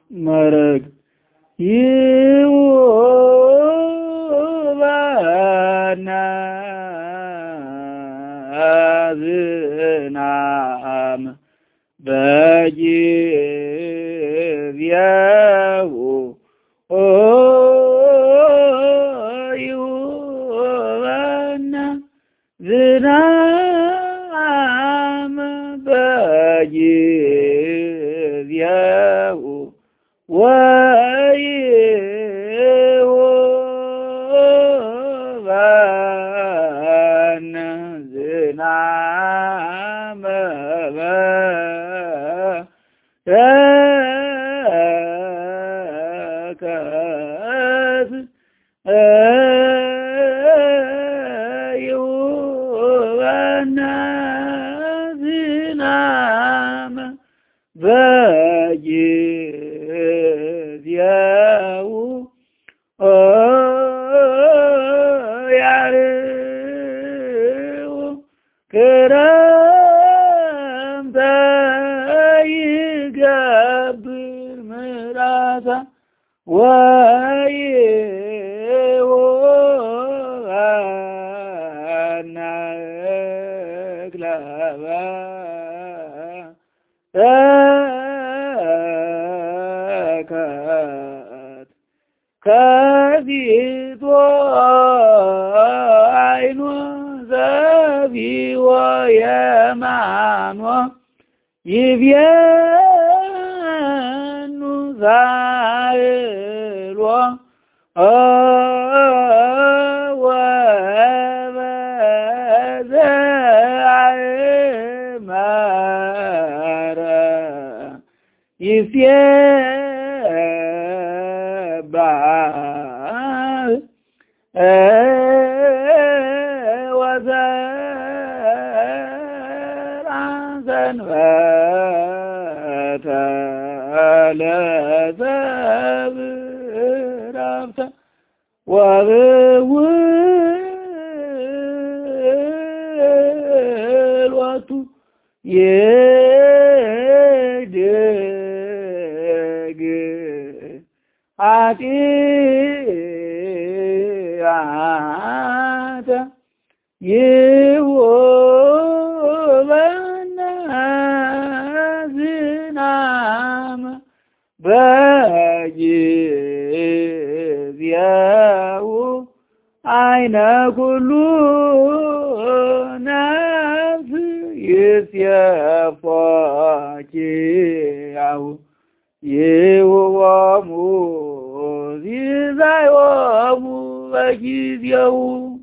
መረግ ይውበና ዝናም በጊዜው ይውበና ዝናም በጊዜው ወይውበና ዝናም በረከት ይውበና ዝናም በጊዜው ያርው ክረምተ ይገብር ምራታ ወይውበና እክለበ ረከት ከፊቶ አይኖ ዘቢወ የማኖ ይቤኑ ዛይሎ ወበዘአእመረ ይሴባህ ወዘርአ ሰንበተ ለዘብረብተ ወብውሎቱ ይድግ ኃጢአተ ይውበና ዝናም በጊዜው አይነ ኩሉ ነፍስ ይሴፎኪያሁ ይውቦሙ ዚዛዮሙ በጊዜው